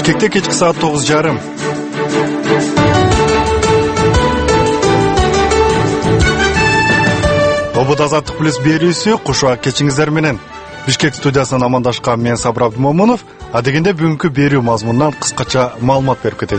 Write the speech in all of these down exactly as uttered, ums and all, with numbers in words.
Бишкекте кечки саат тогуз жарым. Обуд Азаттык плюс берүүсү кушуак кечиңиздер менен. Бишкек студиясынан амандашкан мен Сабыр Абдымомунов, а дегенде бүгүнкү берүү мазмунунан кыскача маалымат берип кетейин.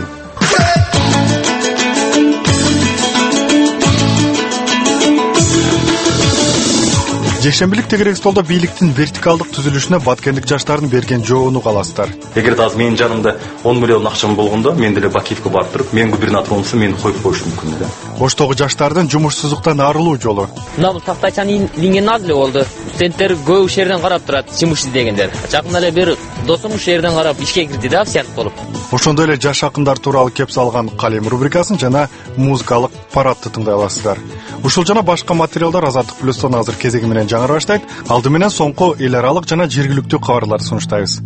Жекшембилик тегерек столдо бийликтин вертикалдык түзүлүшүнө баткендик жаштардын берген жоону каласыздар. Эгер азыр менин жанымда он миллион акчам болгондо, мен деле Бакиевке барып туруп, мен губернатор болсом, мени коюп коюшу мүмкүн эле. Оштогу жаштардын жумушсуздуктан арылуу жолу. Мына бул тактайчаны илинген аз эле болду. Студенттер көп ушул жерден карап турат, жумуш издегендер. Жакында эле бир досум ушул жерден карап ишке кирди да, сыяк болуп. Ошондой эле жаш акындар тууралуу кеп салган Калем рубрикасын жана музыкалык парадты тыңдай аласыздар. Ушул жана башка материалдар Азаттык плюстон азыр кезеги менен жаңыра баштайт. Алды менен соңку эл аралык жана жергиликтүү кабарларды сунуштайбыз.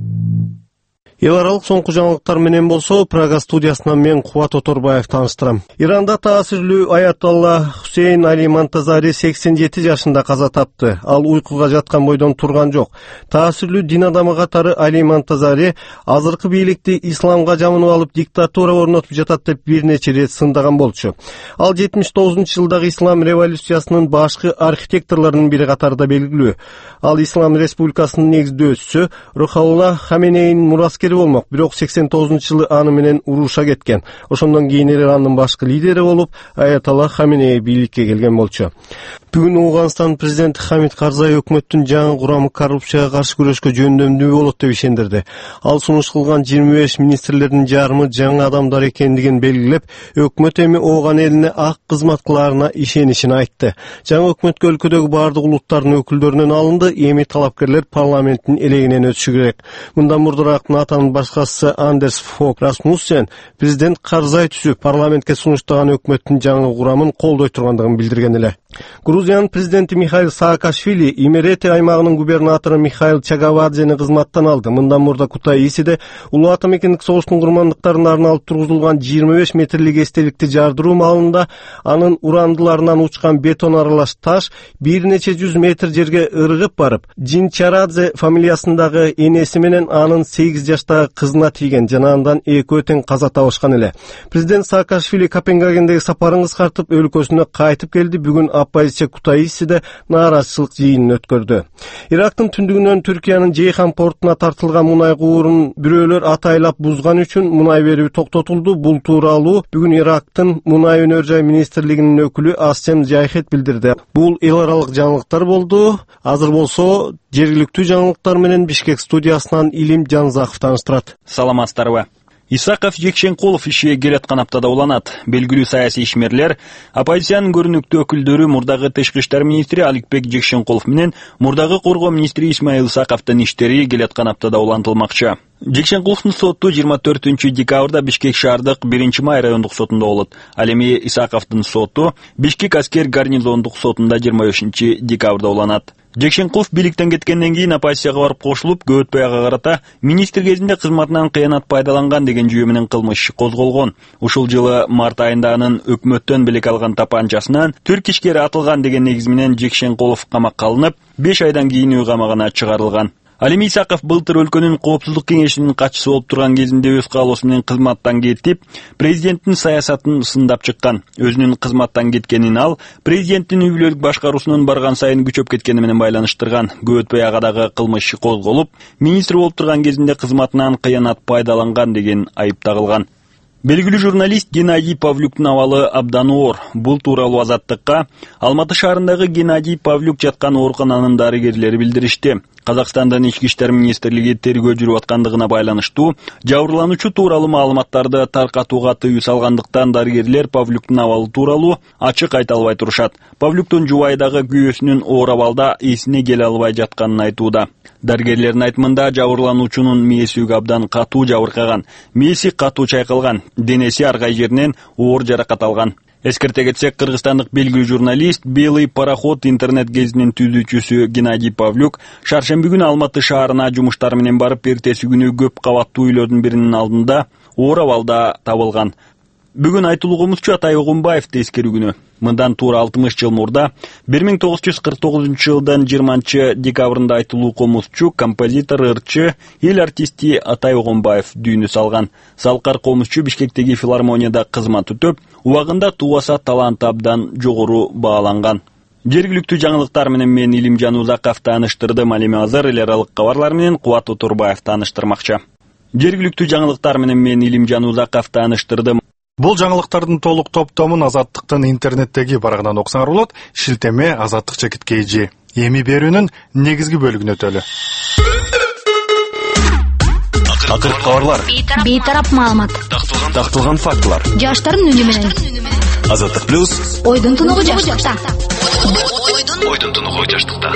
Эл аралык соңку жаңылыктар менен болсо, Прага студиясынан мен Кубат Оторбаев тааныштырам. Иранда таасирлүү Аятолла Хусейн Али Монтазари сексен жети жашында каза тапты. Ал уйкуга жаткан бойдон турган жок. Таасирлүү дин адамы катары Али Монтазари азыркы бийликти исламга жамынып алып диктатура орнотуп жатат деп бир нече ирет сындаган болчу. Ал жетимиш тогузунчу жылдагы ислам революциясынын башкы архитекторлорунун бири катарында белгилүү. Ал Ислам республикасынын негиздөөчүсү Рухаулла Хаменейин мураскери болмок, бирок сексен тогузунчу жылы аны менен уруша кеткен. Ошондон кийин Ирандын башкы лидери болуп, Аятолла Хаменей бийликке келген болчу. Бүгүн Ауганстан президенти Хамид Карзай өкмөттүн жаңы курамы коррупцияга каршы күрөшкө жөндөмдүү болот деп ишендирди. Ал сунуш кылган жыйырма беш министрлердин жарымы жаңы адамдар экендигин белгилеп, өкмөт эми Ооган элине ак кызмат кылаарына ишенишин айтты. Жаңы өкмөткө өлкөдөгү бардык улуттардын өкүлдөрүнөн алынды, эми талапкерлер парламенттин элегинен өтүшү керек. Мындан мурдараак НАТОнун башкачысы Андерс Фог Расмуссен президент Карзай түзүп парламентке сунуштаган өкмөттүн жаңы курамын колдой тургандыгын билдирген эле. Грузиянын президенти Михаил Саакашвили Имерети аймагынын губернатору Михаил Чагавадзени кызматтан алды. Мындан мурда Кутаисиде улуу атамекендик согуштун курмандыктарына арналып тургузулган жыйырма беш метрлик эстеликти жардыруу маалында анын урандыларынан учкан бетон аралаш таш бир нече жүз метр жерге ыргып барып, Джинчарадзе фамилиясындагы энеси менен анын сегиз жаштагы кызына тийген, жана андан экөө тең каза табышкан эле. Президент Саакашвили Копенгагендеги сапарын кыскартып, өлкөсүнө кайтып келди. Бүгүн оппозиция Кутаисиде нааразычылык жыйынын өткөрдү. Ирактын түндүгүнөн Түркиянын Жейхан портуна тартылган мунай куурун бирөөлөр атайлап бузган үчүн мунай берүү токтотулду. Бул тууралуу бүгүн Ирактын мунай өнөр жай министрлигинин өкүлү Ассем Жайхет билдирди. Бул эл аралык жаңылыктар болду. Азыр болсо жергиликтүү жаңылыктар менен Бишкек студиясынан Илим Жанзаков тааныштырат. Саламатсыздарбы. Исаков Жекшенкулов ишке келаткан аптада уланат. Белгилүү саясий ишмерлер, оппозициянын көрүнүктүү өкүлдөрү мурдагы тышкы иштер министри Аликбек Жекшенкулов менен мурдагы коргоо министри Исмаил Исаковдун иштери келаткан аптада улантылмакчы. Жекшенкуловдун соту жыйырма төртүнчү декабрда Бишкек шаардык биринчи май райондук сотунда болот. Ал эми Исаковдун соту Бишкек аскер гарнизондук сотунда жыйырма бешинчи декабрда уланат. Жекшенкулов бийликтен кеткенден кийин оппозицияга барып кошулуп, көп өтпөй ага карата министр кезинде кызматынан кыянат пайдаланган деген жүйө менен кылмыш иши козголгон. Ушул жылы март айында анын өкмөттөн белек алган тапанчасынан түрк ишкери атылган деген негиз менен Жекшенкулов камакка алынып, беш айдан кийин үй камагына чыгарылган. Ал эми Исаков былтыр өлкөнүн коопсуздук кеңешинин катчысы болуп турган кезинде өз каалоосу менен кызматтан кетип, президенттин саясатын сындап чыккан. Өзүнүн кызматтан кеткенин ал президенттин үй бүлөлүк башкаруусунун барган сайын күчөп кеткени менен байланыштырган. Көп өтпөй агадагы кылмыш иши козголуп, министр болуп турган кезинде кызматынан кыянат пайдаланган деген айып тагылган. Белгилүү журналист Геннадий Павлюктун абалы абдан оор. Бул тууралуу Азаттыкка Алматы шаарындагы Геннадий Павлюк жаткан оорукананын дарыгерлери билдиришти. Казакстандын ички иштер министрлиги тергөө жүрүп аткандыгына байланыштуу жабырлануучу тууралуу маалыматтарды таркатууга тыюу салгандыктан дарыгерлер Павлюктун абалы тууралуу ачык айта албай турушат. Павлюктун жубайдагы күйөөсүнүн оор абалда эсине келе албай жатканын айтууда. Дарыгерлердин айтымында жабырлануучунун мээсүгү абдан катуу жабыркаган, мээси катуу чайкалган, денеси ар кай жеринен оор жаракат алган. Эскерте кетсек, кыргызстандык белгилүү журналист, Белый пароход интернет гезитинин түзүүчүсү Геннадий Павлюк шаршемби күнү Алматы шаарына жумуштар менен барып, эртеси күнү көп кабаттуу үйлөрдүн биринин алдында оор абалда табылган. Бүгүн айтылуумузча Атай Огунбаевди эскерүү күнү. Мындан туура алтымыш жыл мурда бир миң тогуз жүз кырк тогузунчу жылдын жыйырманчы декабрында айтылуу комузчу, композитор, ырчы, эл артисти Атай Огунбаев дүйнө салган. Салкар комузчу Бишкектеги филармонияда кызмат өтөп, убагында тубаса таланты абдан жогору бааланган. Жергиликтүү жаңылыктар менен мен Илимжан Узаков тааныштырдым. Ал эми азыр эл аралык кабарлар менен Кубат Оторбаев тааныштырмакчы. Жергиликтүү жаңылыктар менен мен Илимжан Узаков тааныштырдым. Бул жаңылыктардын толук топтомун Азаттыктын интернеттеги барагынан оксоңор болот. Шилтеме Азаттык чекит кейжи. Эми берүүнүн негизги бөлүгүнө өтөлү. Акыркы кабарлар, бейтарап маалымат, тактылган фактылар. жаштардын үнү менен. Азаттык плюс. Ойдун тунугу жаштыкта. Ойдун тунугу жаштыкта.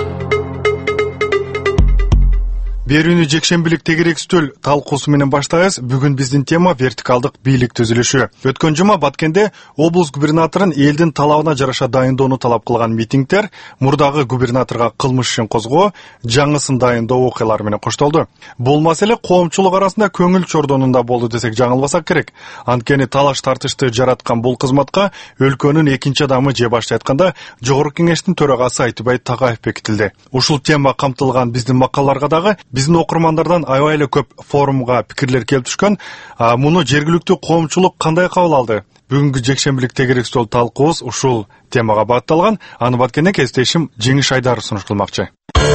Берүүнү жекшембилик тегерек стөл талкуусу менен баштайбыз. Бүгүн биздин тема вертикалдык бийлик түзүлүшү. Өткөн жума Баткенде облус губернаторун элдин талабына жараша дайындоону талап кылган митингдер мурдагы губернаторго кылмыш ишин козгоо, жаңысын дайындоо окуялары менен коштолду. Бул маселе коомчулук арасында көңүл чордонунда болду десек жаңылбасак керек. Анткени талаш тартышты жараткан бул кызматка өлкөнүн экинчи адамы же башчы айтканда Жогорку Кеңештин төрагасы Айтыбай Тагаев бекитилди. Ушул тема камтылган биздин макалаларга дагы биздин окурмандардан аябай эле көп форумга пикирлер келип түшкөн. Муну жергиликтүү коомчулук кандай кабыл алды? Бүгүнкү жекшембилик тегерек стол талкуубуз ушул темага багытталган. Аны Баткенде кесиптешим Жеңиш Айдаров сунуш кылмакчы.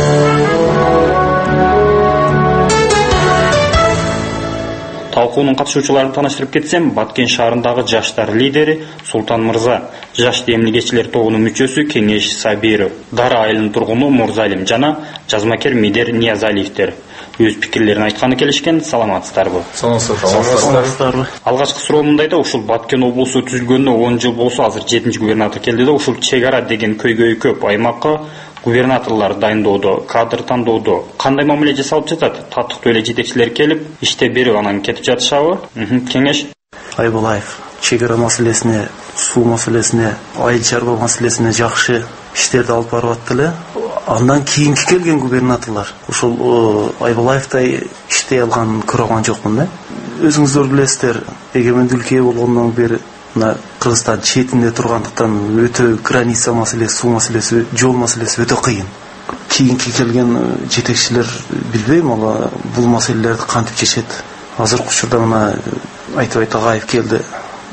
Талкуунун катышуучуларын тааныштырып кетсем, Баткен шаарындагы жаштар лидери Султан Мырза, жаш демилгечилер тобунун мүчөсү Кеңеш Сабиров, Дара айылынын тургуну Мурзалим жана жазмакер Медер Ниязалиевдер өз пикирлерин айтканы келишкен. Саламатсыздарбы? Саламатсыздарбы. Алгачкы суроо мындай да, ушул Баткен облусу түзүлгөнүнө он жыл болсо, азыр жетинчи губернатор келди да, ушул чек ара деген көйгөйү көп аймакка губернаторлар дайындоодо, кадр тандоодо кандай мамиле жасалып жатат? Татыктуу эле жетекчилер келип, иштеп берип анан кетип жатышабы? Кеңеш? Айбалаев чек ара маселесине, суу маселесине, айыл чарба маселесине жакшы иштерди алып барып атты эле. Андан кийинки келген губернаторлар ушул Айбалаевтай иштей алганын көргөн жокмун да. Өзүңүздөр билесиздер, эгемендүүлүк ээ болгондон бери мына Кыргызстан четинде тургандыктан өтө граница маселеси, суу маселеси, жол маселеси өтө кыйын. Кийинки келген жетекчилер билбейм, ала бул маселелерди кантип чечет. Азыркы учурда мына Айтыбай Тагаев келди.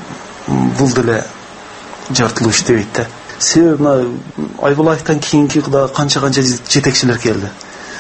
Бул деле жартылуу иштебейт да. Себеби мына Айбалаевтан кийинки да канча-канча жетекчилер келди.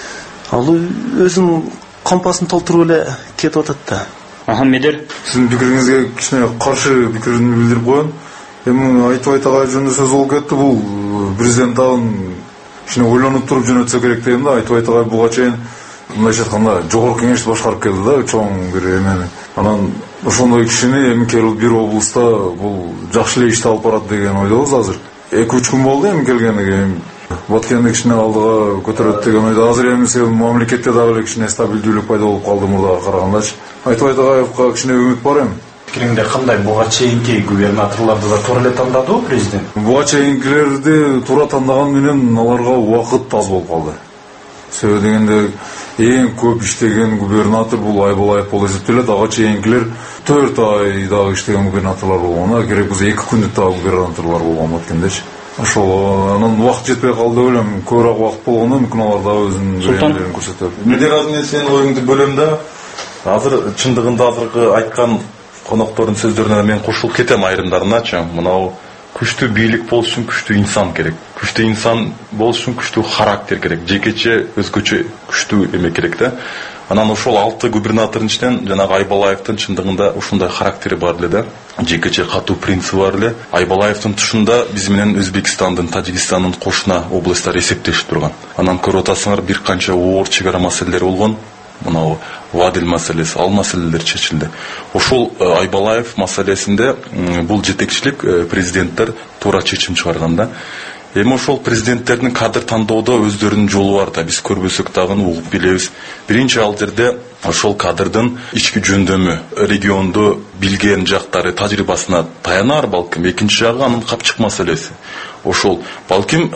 Ал өзүнүн компасын толтуруп эле кетип атат да. Аха, Медер, сиздин пикириңизге кичине каршы пикирин билдирип коеюн. Эми Айтыбай Тагаев жөнүндө сөз болуп кетти. Бул президент дагы кичине ойлонуп туруп жөнөтсө керек дейм да. Айтыбай Тагаев буга чейин мындайча айтканда Жогорку Кеңешти башкарып келди да, чоң бир эмени. Анан ошондой кишини эми келип бир облуста бул жакшы эле ишти алып барат деген ойдобуз азыр. эки үч күн болду эми келгениге. Баткенди кичине алдыга көтөрөт деген ойдо. Азыр эми мамлекетте дагы эле кичине стабилдүүлүк пайда болуп калды мурдага карагандачы. Айтыбай Тагаевга кичине үмүт бар эми. Пикириңде кандай? Буга чейинки губернаторлорду да туура эле тандадыбы президент? Буга чейинкилерди туура тандаган менен аларга убакыт аз болуп калды. Себеби дегенде эң көп иштеген губернатор бул Айбалаев болуп эсептелет. Ага чейинкилер төрт ай дагы иштеген губернаторлор болгон. Керек болсо эки күндүк дагы губернаторлор болгон Баткендечи. Ошол анан убакыт жетпей калды деп ойлойм. Көбүрөөк убакыт болгондо мүмкүн алар дагы өзүнүн беренелерин көрсөтөт. Медер азыр сенин оюңду бөлөм да. Азыр чындыгында азыркы айткан коноктордун сөздөрүнө мен кошулуп кетем айрымдарыначы. Мынау күчтүү бийлик болуш үчүн күчтүү инсан керек. Күчтүү инсан болуш үчүн күчтүү характер керек. Жекече өзгөчө күчтүү эме керек да. Анан ошол алты губернатордун ичинен жанагы Айбалаевдин чындыгында ушундай характери бар эле да. Жекече катуу принципи бар эле. Айбалаевдин тушунда биз менен Өзбекстандын, Тажикстандын кошуна областтары эсептешип турган. Анан көрүп атасыңар бир канча оор чек ара маселелери болгон. Мынау Вадил маселеси, ал маселелер чечилди. Ошол Айбалаев маселесинде бул жетекчилик президенттер туура чечим чыгарган да. Эми ошол президенттердин кадр тандоодо өздөрүнүн жолу бар да, биз көрбөсөк дагы угуп билебиз. Биринчи ал жерде ошол кадрдын ички жөндөмү, регионду билген жактары, тажрыйбасына таянаар балким. Экинчи жагы анын капчык маселеси. Ошол балким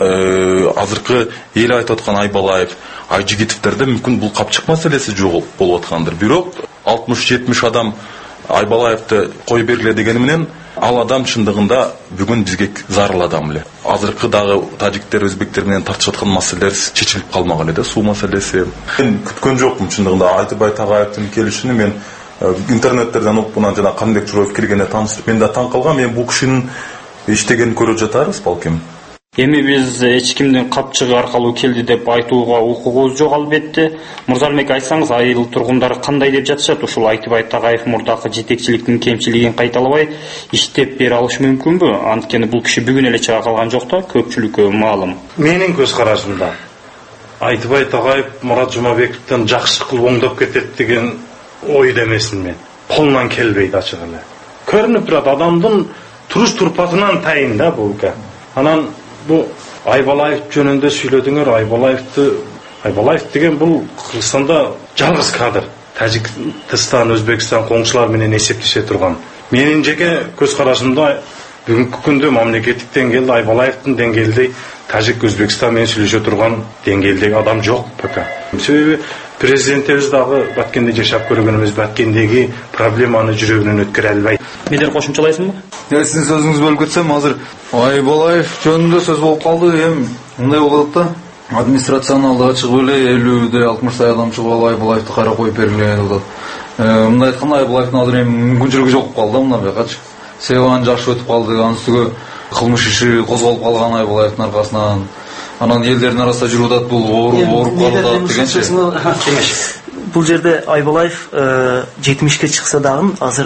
азыркы эл айтып аткан Айбалаев, Айжигитовдерде мүмкүн бул капчык маселеси жок болуп аткандыр. Бирок алтымыш жетимиш адам Айбалаевди кой бергиле дегени менен Ал адам чындыгында бүгүн бизге зарыл адам эле. Азыркы дагы тажиктер, өзбектер менен тартышып аткан маселелер чечилип калмаган эле, суу маселеси. Мен күткөн жокмун чындыгында Айтыбай Тагайевдин келишини. Мен интернеттерден окуп, анан жана Каныбек Жураев келгенде таанышып, мен да таң калгам. Мен бул кишинин иштегенин көрүп жатарбыз балким. Эми биз эч кимдин капчыгы аркылуу келди деп айтууга укугубуз жок албетте. Мырзалбек, айтсаңыз, айыл тургундары кандай деп жатышат? Ушул Айтыбай Тагаев мурдакы жетекчиликтин кемчилигин кайталабай иштеп бере алыш мүмкүнбү? Анткени бул киши бүгүн эле чыга калган жок да, көпчүлүккө маалым. Менин көз карашымда Айтыбай Тагаев Мурат Жумабековдон жакшы кылып оңдоп кетет деген ойдо эмесмин мен. Колунан келбейт ачык эле. Көрүнүп турат, адамдын туруш турпатынан тайын да бул ка. Анан бу Айбалаев жөнүндө сүйлөдүңөр. Айбалаевди Айбалаев деген бул Кыргызстанда жалгыз кадр. Тажикстан, Өзбекстан коңшулар менен эсептеше турган. Менин жеке көз карашымда бүгүнкү күндө мамлекеттик деңгээлде Айбалаевдин деңгээлде Тажик, Өзбекстан менен сүйлөшө турган деңгээлдеги адам жок пока. Себеби президентибиз дагы Баткенде жашап көргөнүбүз, Баткендеги проблеманы жүрөгүнөн өткөрө албайт. Медер кошумчалайсыңбы? Я сиздин сөзүңүздү бөлүп кетсем, азыр Айбалаев жөнүндө сөз болуп калды. Эми мындай болот да. Администрационалдыга чыгып эле элүүдө алтымыштай адам чыгып алып Айбалаевди кайра коюп бергиле деп атат. Мындай айтканда Айбалаевдин азыр эми мүмкүнчүлүгү жок болуп калды да мына бакачы. Себеби анын жашы өтүп калды, анын үстүгө кылмыш иши козголуп калган Айбалаевдин аркасынан. Анан элдердин арасында жүрүп атат, бул ооруп калды дегенчи. Бул жерде Айбалаев жетимишке чыкса дагы азыр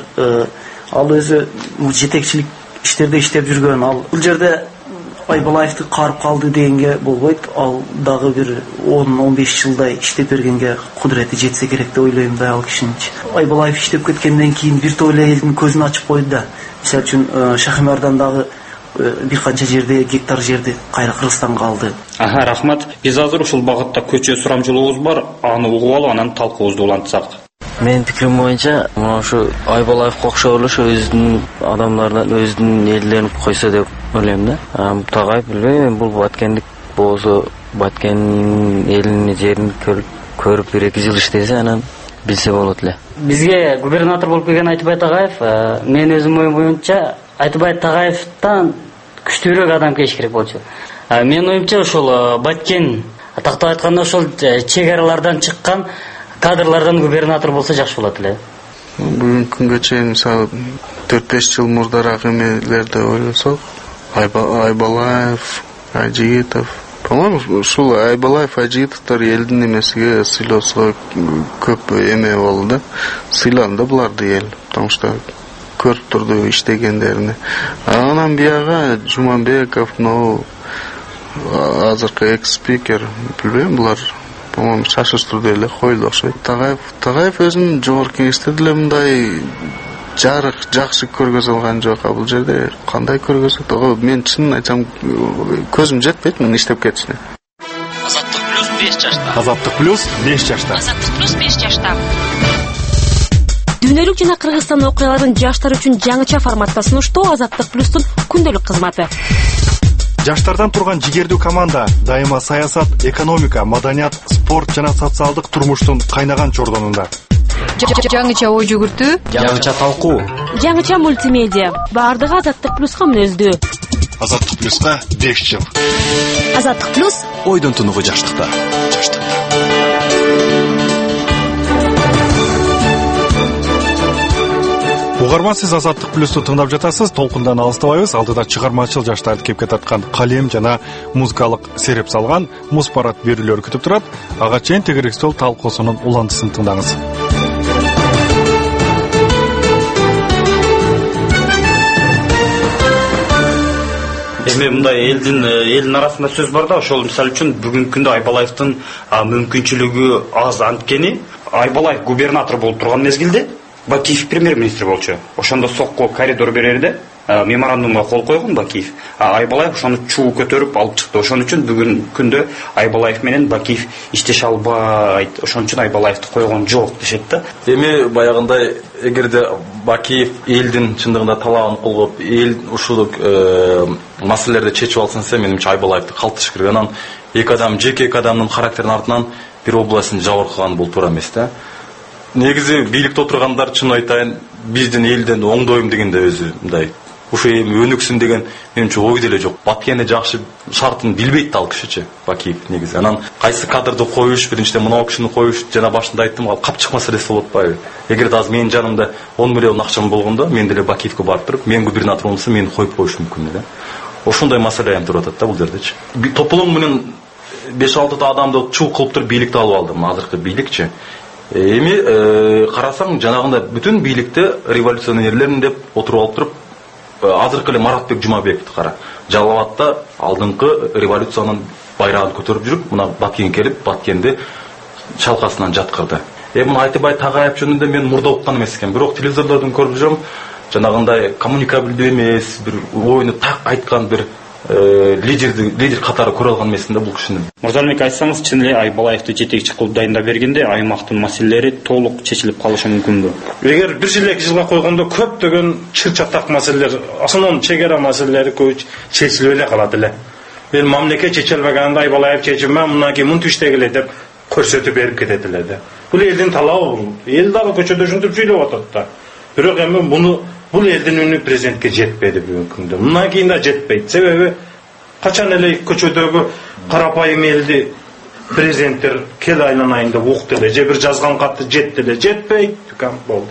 ал өзү жетекчилик иштерде иштеп жүргөн. Ал бул жерде Айбалаевди карып калды дегенге болбойт. Ал дагы бир он он беш жылдай иштеп бергенге кудурети жетсе керек деп ойлойм да ал кишинин. Айбалаев иштеп кеткенден кийин бир топ эле элдин көзүн ачып койду да. Мисалы үчүн Шахимардандагы бир канча жерде гектар жерди кайра Кыргызстанга алды. Аха, рахмат. Биз азыр ушул багытта көчө сурамчылыгыбыз бар. Аны угуп алып, анан талкуубузду улантсак. Менин пикирим боюнча, мына ушу Айбалаевга окшоп эле өзүнүн адамдарынан, өзүнүн элдерин койсо деп ойлойм да. Тагаев билбейм, бул Баткендик болсо, Баткендин элин жерин көрүп бир эки жыл иштесе, анан билсе болот эле. Бизге губернатор болуп келген Айтыбай Тагаев, мен өзүм оюм боюнча Айтыбай Тагаевтан күчтүүрөөк адам келиш керек болчу. Мен оюмча ошол Баткен, тактап айтканда ошол чек аралардан чыккан кадрлардан губернатор болсо жакшы болот эле. Бүгүнкү күнгө чейин мисалы төрт беш жыл мурдараак эмелерди ойлосок, Айбалаев, Ажигитов, по-моему, ушул Айбалаев, Ажигитовдор элдин эмесиге сыйлоосуга көп эме болду да. Сыйланды буларды эл, потому что көрүп турду иштегендерини. Анан бияга Жумабеков, но азыркы экс-спикер, билбейм, булар по-моему шашыштырды эле, коюлду окшойт. Тагаев, Тагаев өзүнүн жогорку кеңештерде эле мындай жарык, жакшы көргөзө алган жок. А бул жерде кандай көргөзөт? Ого, мен чынын айтсам, көзүм жетпейт муну иштеп кетишине. Азаттык плюс беш жашта. Азаттык плюс беш жашта. Азаттык плюс беш жашта. Дүйнөлүк жана Кыргызстан окуяларын жаштар үчүн жаңыча форматта сунуштоо Азаттык плюстун күндөлүк кызматы. Жаштардан турган жигердүү команда дайыма саясат, экономика, маданият, спорт жана социалдык турмуштун кайнаган чордонунда. Жаңыча ой жүгүртүү, жаңыча талкуу, жаңыча мультимедиа, баардыгы Азаттык плюска мүнөздүү. Азаттык плюска беш жыл. Азаттык плюс ойдон тунугу жаштыкта. Угарман, сиз Азаттык плюсту тыңдап жатасыз. Толкундан алыстабайбыз. Алдыда чыгармачыл жаштарды кепке таткан калем жана музыкалык сереп салган муз парад берүүлөр күтүп турат. Ага чейин тегерек стол талкуусунун улантысын тыңдаңыз. Эми мындай элдин элдин арасында сөз бар да, ошол мисалы үчүн бүгүнкү күндө Айбалаевдин мүмкүнчүлүгү аз, анткени Айбалаев губернатор болуп турган мезгилде Бакиев премьер-министр болчу. Ошондо сокко коридор берерде меморандумга кол койгон Бакиев. Айбалаев ошону чуу көтөрүп алып чыкты. Ошон үчүн бүгүн күндө Айбалаев менен Бакиев иштеше албайт. Ошон үчүн Айбалаевди койгон жок дешет да. Эми баягындай эгерде Бакиев элдин чындыгында талабын колгоп, эл ушул маселелерди чечип алсын десе, менимче Айбалаевди калтырыш керек. Анан эки адам, жеке эки адамдын характеринин артынан бир областын жабыркаган бул туура эмес да. Негизи бийликте отургандар, чын айтайын, биздин элден оңдойм дегенде өзү мындай ушу эми өнүксүн деген менимче ой деле жок. Баткенди жакшы шартын билбейт ал кишичи Бакиев негизи. Анан кайсы кадрды коюш, биринчиден мына кишини коюш, жана башында айттым, ал капчык маселеси болуп атпайбы? Эгерде азыр менин жанымда он миллион акчам болгондо, мен деле Бакиевке барып туруп, мен губернатор болсом мени коюп коюш мүмкүн эле. Ошондой маселе эми туруп атат да бул жердечи. Тополоң менен беш алтыда адамды чуу кылып туруп бийликти алып алдым, азыркы бийликчи. Эми карасаң, жанагында бүтүн бийликте революционерлерин деп отуруп алып туруп, азыркы эле Маратбек Жумабековду кара. Жалал Абадта алдыңкы революциянын байрагын көтөрүп жүрүп, мына Баткенге келип, Баткенди чалкасынан жаткырды. Эми Айтыбай Тагайев жөнүндө мен мурда уккан эмес экен, бирок телевизорлордон көрүп жүрөм, жанагындай коммуникабелдүү эмес, бир оюну так айткан бир лидерди лидер катары көрө алган эмесмин да бул кишини. Мурзалбек, айтсаңыз, чын эле Айбалаевди жетекчи кылып дайындап бергенде аймактын маселелери толук чечилип калышы мүмкүнбү? Эгер бир жыл эки жылга койгондо көптөгөн чыр-чатак маселелер, асынан чегара маселелери көп чечилип эле калат эле. Мен мамлекет чече албаганда Айбалаев чечиме мындан кийин мынтип иштегиле эле деп көрсөтүп берип кетет эле да. Бул элдин талабы, эл дагы көчөдө ушинтип сүйлөп атат да. Бирок эми муну бул элдин үнү президентке жетпеди бүгүнкү күндө. Мындан кийин да жетпейт. Себеби качан эле көчөдөгү карапайым элди президенттер кел айланайын деп укту эле, же бир жазган катты жетти эле, жетпейт, кам болду.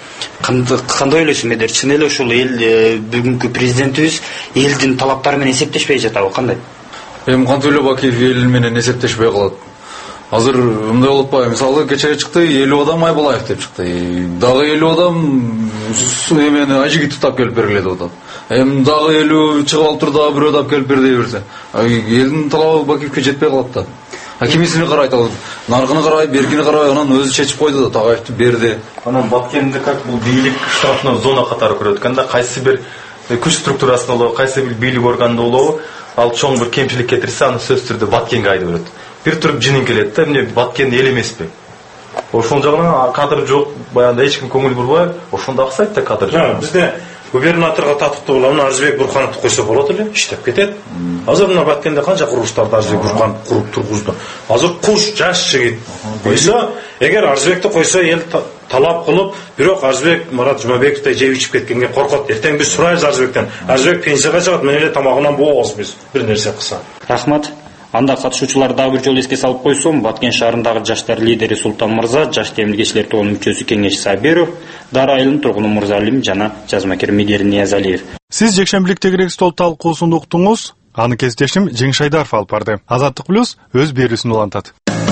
Кандай ойлойсуз Медер? Чын эле ушул эл бүгүнкү президентибиз элдин талаптары менен эсептешпей жатабы, кандай? Эми кантип эле Бакиев эл менен эсептешпей калат? Азыр мындай болуп атпайбы? Мисалы кечээ чыкты, элүү адам Айбалаев деп чыкты. Дагы элүү адам эмени Ажигитов тап келип бергиле деп атат. Эми дагы элүү чыгып алып тур, дагы бирөө тап келип бер дей берсе. Элдин талабы Бакиевке жетпей калат да. А кимисини карайт ал? Наркыны карай, бергини карай, анан өзү чечип койду да, Тагайевди берди. Анан Баткенди как бул бийлик штрафный зона катары көрөт экен да, кайсы бир күч структурасында болобу, кайсы бир бийлик органында болобу, ал чоң бир кемчилик кетирсе, аны сөзсүз түрдө Баткенге айтып берет. Бир туруп жинин келет да, эмне Баткен эл эмеспи? Ошол жагынан кадр жок, баягында эч ким көңүл бурбай, ошондо аксайт да кадр жок. Бизде губернаторго татыктуу болгон Арзбек Бурхановду койсо болот эле, иштеп кетет. Азыр мына Баткенде канча курулуштарды Арзбек Бурханов куруп тургузду. Азыр куш жаш жигит койсо, эгер Арзбекти койсо эл талап кылып, бирок Арзбек Марат Жумабековди жеп ичип кеткенге коркот. Эртең биз сурайбыз Арзбектен. Арзбек пенсияга чыгат, мен эле тамагынан бообуз биз бир нерсе кылса. Рахмат. Анда катышуучулар дагы бир жолу эске салып койсом, Баткен шаарындагы жаштар лидери Султан Мырза, жаш демилгечилер тобунун мүчөсү Кеңеш Сабиров, Дара айылынын тургуну Мурзалим жана жазмакер Медер Ниязалиев. Сиз жекшембиликтеги стол талкуусун уктуңуз. Аны кесиптешим Жеңшайдаров алып барды. Азаттык плюс өз берүүсүн улантат.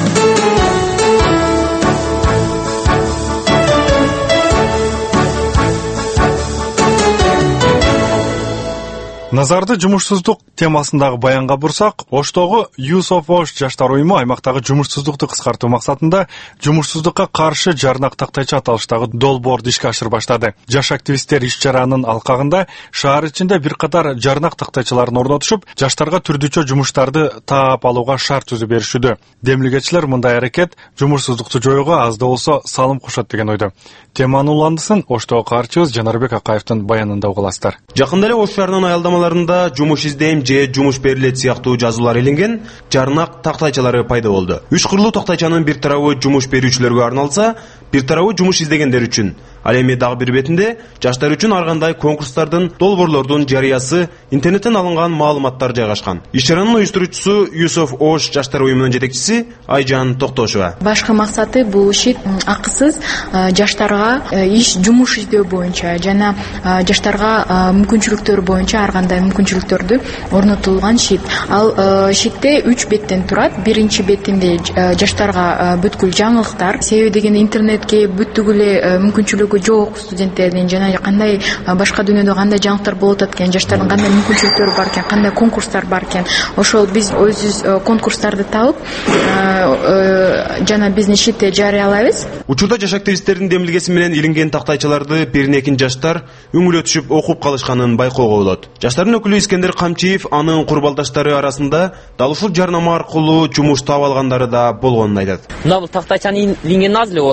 Назарды жумушсуздук темасындагы баянга бурсак, Оштогу Youth of Osh жаштар уюму аймактагы жумушсуздукту кыскартуу максатында жумушсуздукка каршы жарнак тактайчы аталыштагы долбоорду ишке ашырып баштады. Жаш активисттер иш-чаранын алкагында шаар ичинде бир катар жарнак тактайчыларын орнотушуп, жаштарга түрдүчө жумуштарды таап алууга шарт түзүп беришүүдө. Демилгечилер мындай аракет жумушсуздукту жоюуга аз да болсо салым кошот деген ойдо. Теманын уландысын Оштого каарчыбыз Жанарбек Акаевдин баянында угуласыздар. Жакында эле Ош шаарынын аялдамаларында жумуш издейм же жумуш берилет сыяктуу жазуулар иленген жарнак тактайчалары пайда болду. Үч кырлуу тактайчанын бир тарабы жумуш берүүчүлөргө арналса, бир тарабы жумуш издегендер үчүн. Ал эми дагы бир бетинде жаштар үчүн ар кандай конкурстардын, долбоорлордун жарыясы, интернеттен алынган маалыматтар жайгашкан. Иш-чаранын уюштуруучусу Youth of Osh жаштар уюмунун жетекчиси Айжан Токтошова. Башкы максаты бул иши акысыз жаштарга иш жумуш издөө боюнча жана жаштарга мүмкүнчүлүктөр боюнча ар кандай мүмкүнчүлүктөрдү орнотулган шит. Ал шитте үч беттен турат. Биринчи бетинде жаштарга бүткүл жаңылыктар, себеби дегенде интернетке бүттүк эле мүмкүнчүлүгү жок студенттердин жана кандай башка дүйнөдө кандай жаңылыктар болуп атат экен, жаштардын кандай мүмкүнчүлүктөрү бар экен, кандай конкурстар бар экен. Ошол биз өзүбүз конкурстарды табып жана биздин шитте жарыялайбыз. Учурда жаш активисттердин демилгеси менен илинген тактайчаларды пернекин жаштар үңүлөтүшүп окуп калышканын байкоого болот. Жаштардын өкүлү Искендер Камчиев анын курбалдаштары арасында дал ушул жарнама аркылуу жумуш таап алгандары да болгонун айтат. Мына бул тактайчаны илингени аз эле болду.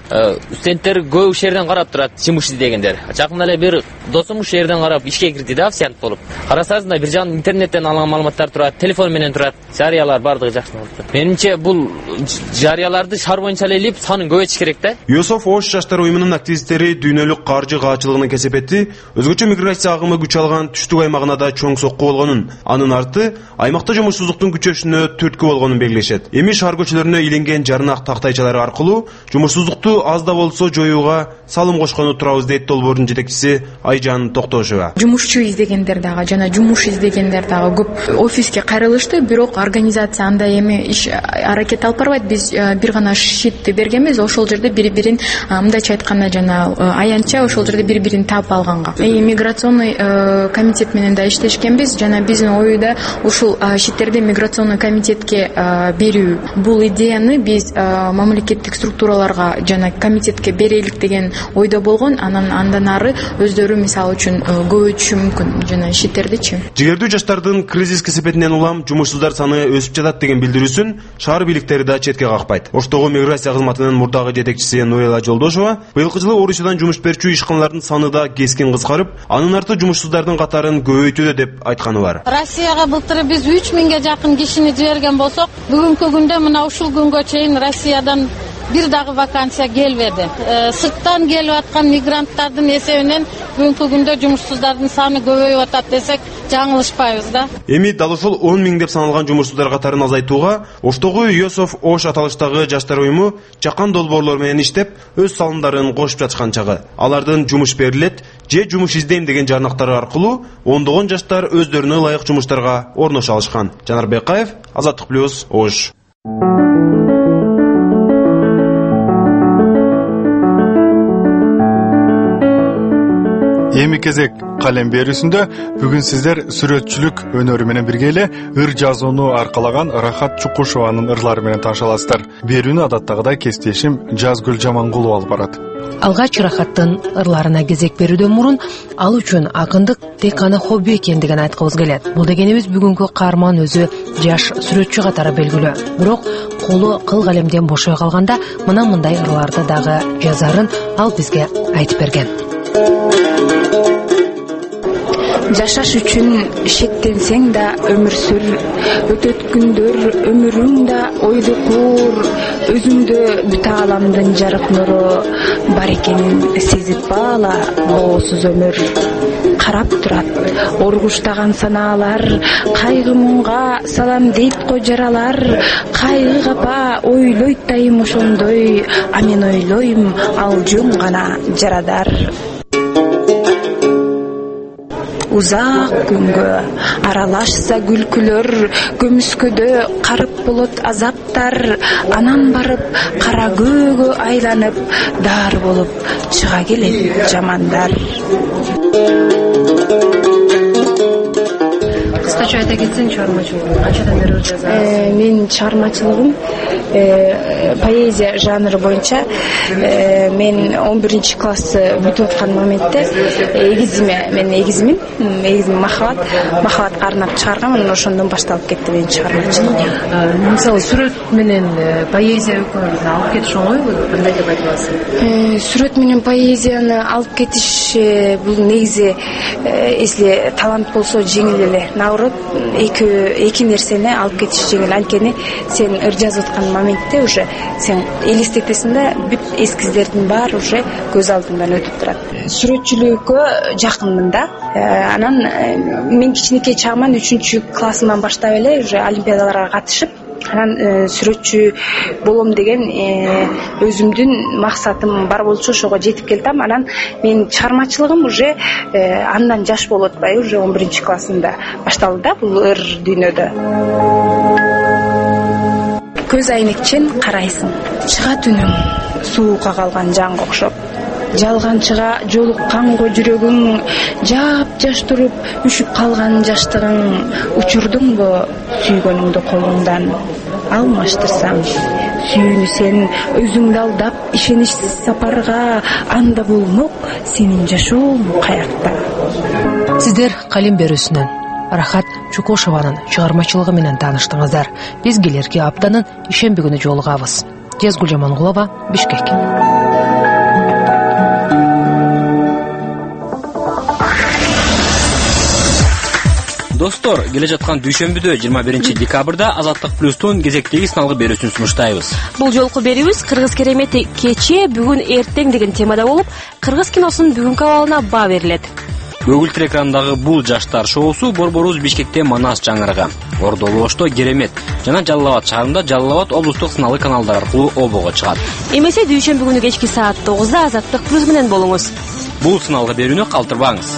студенттер көп ушул жерден карап турат, жумуш издегендер. Жакында эле бир досум ушул жерден карап ишке кирди да, официант болуп. Карасаңыз мына бир жагын интернеттен алган маалыматтар турат, телефон менен турат, жарыялар бардыгы жакшы болуп. Менимче бул жарыяларды шаар боюнча эле илип, санын көбөйтүш керек да. Юсуф Ош жаштар уюмунун активисттери дүйнөлүк каржы каачылыгын кесип этти, өзгөчө миграция агымы күч алган түштүк аймагына да чоң сокку болгонун, анын арты аймакта жумушсуздуктун күчөшүнө түрткү болгонун белгилешет. Эми шаар көчөлөрүнө иленген жарнак тактайчалары аркылуу жумушсуздукту аз да болсо жоюуга салым кошкону турабыз дейт долбоордун жетекчиси Айжан Токтошева. Жумушчу издегендер дагы жана жумуш издегендер дагы көп офиске кайрылышты, бирок организация андай эми иш аракет алып барбайт. Биз бир гана шитти бергенбиз, ошол жерде бири-бирин мындайча айтканда жана аянтча ошол жерде бири-бирин таап алганга. Миграционный комитет менен да иштешкенбиз жана биздин оюда ушул шиттерди миграционный комитетке берүү. Бул идеяны биз мамлекеттик структураларга жана комитетке берелик деген ойдо болгон. Анан андан ары өздөрү мисалы үчүн көбөйтүшү мүмкүн жана шиттердичи. Жигердүү жаштардын кризис кесепетинен улам жумушсуздар саны өсүп жатат деген билдирүүсүн шаар бийликтери да четке какпайт. Оштогу миграция кызматынын мурдагы жетекчиси Нурела Жолдошова быйылкы жылы Орусиядан жумуш берүүчү ишканалардын саны да кескин кыскарып, анын арты жумушсуздардын катарын көбөйтүүдө деп айтканы бар. Россияга былтыр биз үч миңге жакын кишини жиберген болсок, бүгүнкү күндө мына ушул күнгө чейин Россиядан бир дагы вакансия келбеди. Сырттан келип аткан мигранттардын эсебинен бүгүнкү күндө жумушсуздардын саны көбөйүп атат десек, жаңылышпайбыз да. Эми дал ушул он миң деп саналган жумушсуздар катарын азайтууга Оштогу Юсуф Ош аталыштагы жаштар уюму чакан долбоорлор менен иштеп, өз салымдарын кошуп жатышкан чагы. Алардын жумуш берилет же жумуш издейм деген жарнактары аркылуу ондогон жаштар өздөрүнө ылайык жумуштарга орноша алышкан. Жанар Бекаев, Азаттык плюс, Ош. Эми кезек калем берүүсүндө бүгүн сиздер сүрөтчүлүк өнөрү менен бирге эле ыр жазууну аркалаган Рахат Чукушованын ырлары менен тааныша аласыздар. Берүүнү адаттагыдай кесиптешим Жазгүл Жамангулова алып барат. Алгач Рахаттын ырларына кезек берүүдөн мурун ал үчүн акындык тек гана хобби экендигин айткыбыз келет. Бул дегенибиз бүгүнкү каарман өзү жаш сүрөтчү катары белгилүү. Бирок колу кыл калемден бошой калганда мына мындай ырларды дагы жазарын ал бизге айтып берген. Жашаш үчүн шектенсең да өмүр сүр, өтөт күндөр өмүрүң да ойлу кур, өзүңдө бүт ааламдын жарык нуру бар экенин сезип баала боосуз өмүр. Карап турат оргуштаган санаалар, кайгы муңга салам дейт го жаралар, кайгы капа ойлойт дайым ошондой, а мен ойлойм ал жөн гана жарадар. Узак күнгө аралашса күлкүлөр, көмүскөдө карып болот азаптар, анан барып кара көөгө айланып дар болуп чыга келет жамандар. Кыскача айта кетсең, чыгармачылыгың качадан бери жазасың? Менин чыгармачылыгым поэзия жанры боюнча мен он биринчи классты бүтүп аткан моментте эгизиме, мен эгизимин, эгизим Махабат, Махабатка арнап чыгаргам, анан ошондон башталып кетти менин чыгармачылыгым. Мисалы сүрөт менен поэзия экөөңүздү алып кетиш оңойбу? Кандай деп айта аласың? Сүрөт менен поэзияны алып кетиш бул негизи эсли талант болсо жеңил эле. Наоборот, эки эки нерсени алып кетиш жеңил. Анткени сен ыр жазып аткан моментте уже сен элестетесиң да бүт эскиздердин баары уже көз алдыңдан өтүп турат. Сүрөтчүлүккө жакынмын да. Анан мен кичинекей чагыман үчүнчү классыман баштап эле уже олимпиадаларга катышып, анан сүрөтчү болом деген өзүмдүн максатым бар болчу, ошого жетип келдим. Анан менин чыгармачылыгым уже андан жаш болуп атпайбы, уже он биринчи классымда башталды да бул ыр дүйнөдө. Көз айнекчен карайсың, чыга түнүң суукка калган жанга окшоп. Жалганчыга жолукканго жүрөгүң, жап жаш туруп үшүп калган жаштыгың, учурдуңбу сүйгөнүңдү колуңдан алмаштырсаң, сүйүүнү сен өзүңдү алдап ишеничсиз сапарга, анда болмок сенин жашооң каякта. Сиздер калем берүүсүнөн Рахат Чукушованын чыгармачылыгы менен тааныштыңыздар. Биз келерки аптанын ишемби күнү жолугабыз. Жазгүл Жамангулова, Бишкек. достор, келе жаткан дүйшөмбүдө жыйырма биринчи декабрда Азаттык плюстун кезектеги сыналгы берүүсүн сунуштайбыз. Бул жолку берүүбүз кыргыз керемети кечээ, бүгүн, эртең деген темада болуп, кыргыз киносунун бүгүнкү абалына баа берилет. Көгүлтүр экрандагы бул жаштар шоусу Борборубуз Бишкекте Манас жаңырыгы, Ордолу Ошто Керемет жана Жалал Абад шаарында Жалал Абад облустук сыналгы каналдар аркылуу обого чыгат. Эмесе дүйшөмбү күнү кечки саат тогузда Азаттык плюс менен болуңуз. Бул сыналгы берүүнү калтырбаңыз.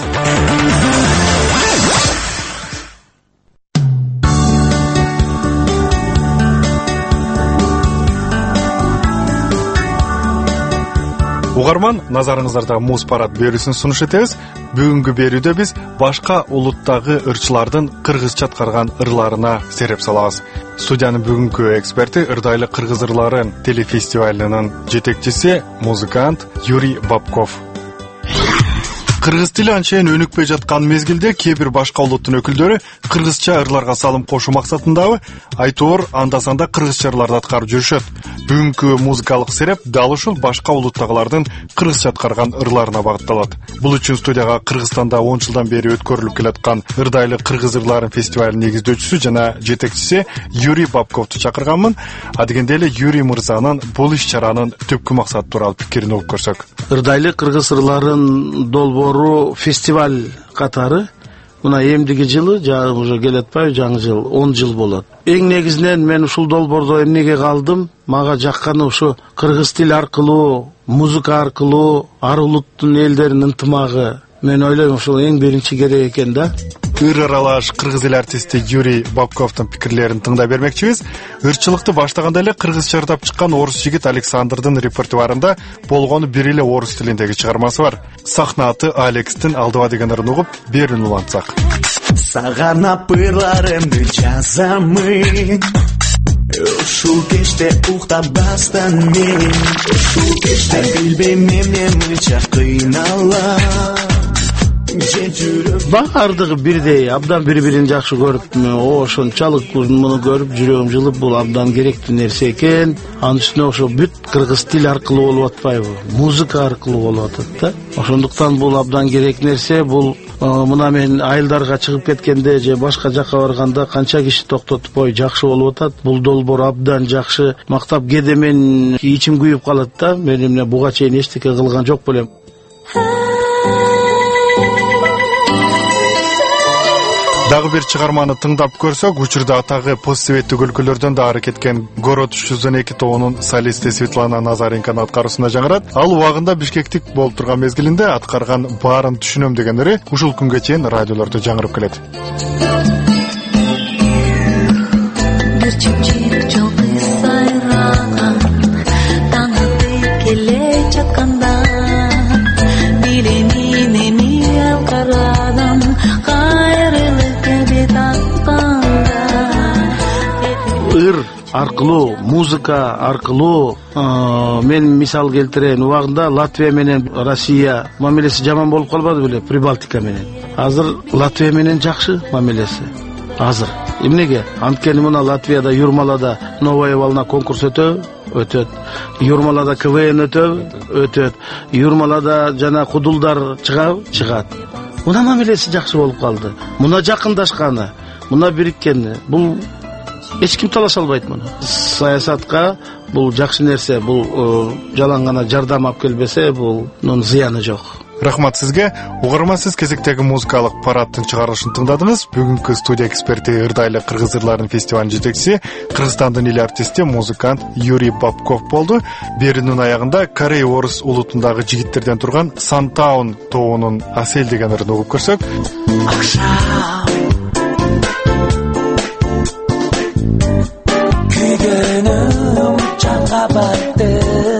Угарман, назарыңыздарда муз парад берүүсүн сунуш этебиз. Бүгүнкү берүүдө биз башка улуттагы ырчылардын кыргызча аткарган ырларына сереп салабыз. Студиянын бүгүнкү эксперти Ырдайлы кыргыз ырларын телефестивалынын жетекчиси музыкант Юрий Бабков. Кыргыз тили анчайын өнүкпөй жаткан мезгилде кээ бир башка улуттун өкүлдөрү кыргызча ырларга салым кошуу максатындабы айтор анда-санда кыргызча ырларды аткарып жүрүшөт. Бүгүнкү музыкалык сереп дал ушул башка улуттагылардын кыргызча аткарган ырларына багытталат. Бул үчүн студияга Кыргызстанда он жылдан бери өткөрүлүп келаткан Ырдайлы кыргыз ырларын фестивалынын негиздөөчүсү жана жетекчиси Юрий Бабковду чакырганмын. Адегенде эле Юрий мырзанын бул иш-чаранын түпкү максаты тууралуу пикирин угуп көрсөк. Ырдайлы кыргыз ырларын долбоору фестиваль катары мына эмдиги жылы уже келатпайбы, жаңы жыл он жыл болот. Эң негизинен мен ушул долбоордо эмнеге калдым? Мага жакканы ушу кыргыз тил аркылуу, музыка аркылуу ар улуттун элдеринин ынтымагы. Мен ойлойм ушул эң биринчи керек экен да. Ыр аралаш кыргыз эл артисти Юрий Бабковдун пикирлерин тыңдап бермекчибиз. Ирчылыкты баштаганда эле кыргызча ырдап чыккан орус жигит Александрдын репертуарында болгону бир эле орус тилиндеги чыгармасы бар. Сахна аты Алекстин Алдыба деген ырын угуп, берүүнү улантсак. Сагарнап ырларымды жазамын, ушул кечте уктабастан мен, ушул кечте билбейм эмне мынча кыйналам. Баардыгы бирдей, абдан бири-бирин жакшы көрүп, ошончалык муну көрүп жүрөгүм жылып, бул абдан керектүү нерсе экен. Анын үстүнө ошо бүт кыргыз тил аркылуу болуп атпайбы? Музыка аркылуу болуп атат да. Ошондуктан бул абдан керек нерсе. Бул мына мен айылдарга чыгып кеткенде же башка жакка барганда канча киши токтотуп ой жакшы болуп атат. Бул долбоор абдан жакшы. Мактап кээде мен ичим күйүп калат да. Мен эмне буга чейин эчтеке кылган жок белем. Дагы бир чыгарманы тыңдап көрсөк, учурда атагы постсоветтик өлкөлөрдөн да ары кеткен Город үч жүз он эки тобунун солисти Светлана Назаренконун аткаруусунда жаңырат. Ал убагында Бишкектик болуп турган мезгилинде аткарган баарын түшүнөм деген ыри ушул күнгө чейин радиолордо жаңырып келет. Бир чымчык жылкы сайраган, таң атып келе жатканда, биленин эми ал карадан ыр аркылуу, музыка аркылуу мен мисал келтирейин. Убагында Латвия менен Россия мамилеси жаман болуп калбады беле, Прибалтика менен. Азыр Латвия менен жакшы мамилеси. Азыр эмнеге? Анткени мына Латвияда Юрмалада новая волна конкурс өтөбү? Өтөт. Юрмалада КВН өтөбү? Өтөт. Юрмалада жана кудулдар чыгабы? Чыгат. Мына мамилеси жакшы болуп калды. Мына жакындашканы, мына бириккени. Бул эч ким талаша албайт муну. Саясатка бул жакшы нерсе, бул жалаң гана жардам алып келбесе, бунун зыяны жок. Рахмат сизге. Угарман, сиз кезектеги музыкалык парадтын чыгарылышын тыңдадыңыз. Бүгүнкү студия эксперти Ырдайлы кыргыз ырларын фестивалынын жетекчиси, Кыргызстандын эл артисти, музыкант Юрий Бабков болду. Берүүнүн аягында Корей орус улутундагы жигиттерден турган Сантаун тобунун Асель деген ырын угуп көрсөк. Күйгөнүм жанга батты,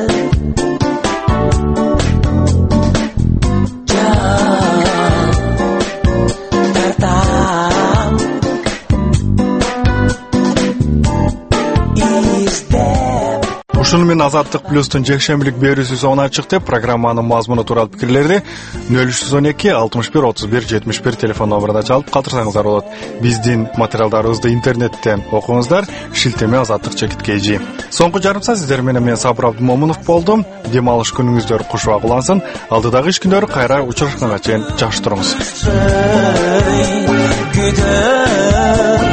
Ушуну менен Азаттык плюстун жекшембилик берүүсү соңуна чыкты. Программанын мазмуну тууралуу пикирлерди нөл үч жүз он эки алтымыш бир отуз бир жетимиш бир телефон номуруна чалып калтырсаңыздар болот. Биздин материалдарыбызды интернеттен окуңуздар. Шилтеме Азаттык чекит kg. Соңку жарым саат сиздер менен мен Сабыр Абдымомунов болдум. Дем алыш күнүңүздөр кушуак улансын. Алдыдагы иш күндөрү кайра учурашканга чейин жакшы туруңуз. өтөп